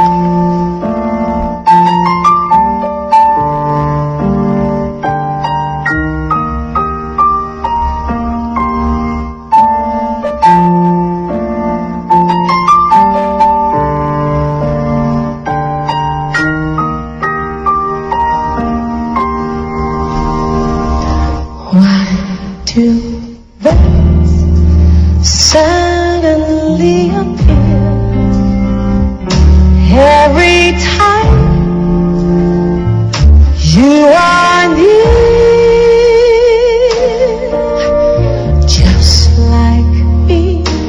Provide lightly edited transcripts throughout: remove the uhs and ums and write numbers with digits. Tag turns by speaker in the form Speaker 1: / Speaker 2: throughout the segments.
Speaker 1: Suddenly appear every time you are near, just like me.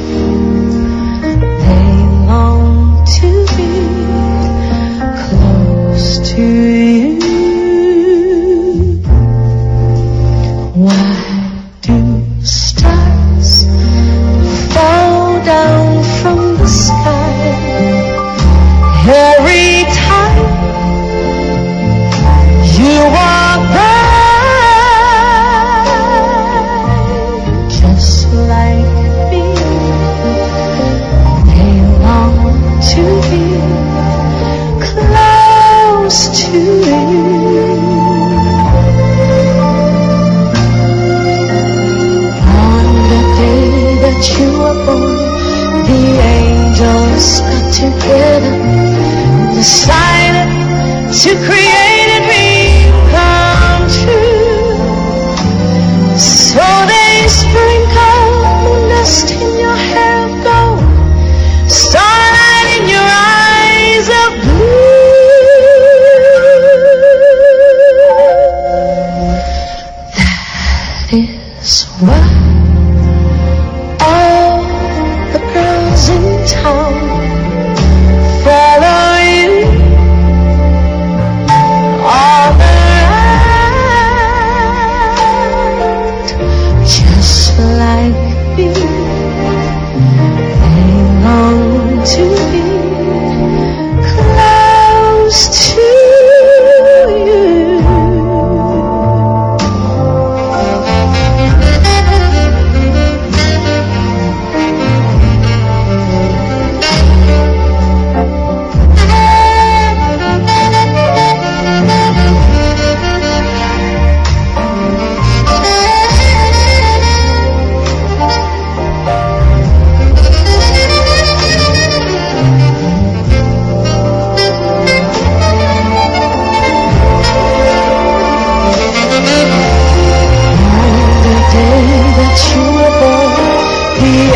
Speaker 1: They long to be close to you. Why do stars fall down from the sky every time you walk by? Just like me, they long to be close to you. You were born, the angels got together and decided to create a dream come true. So they sprinkled the dust in your hair of gold, starlight in your eyes of blue. That is why in town follow you all around, just like me. They long to be close to you.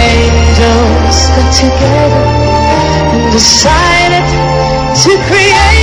Speaker 1: Together and decided to create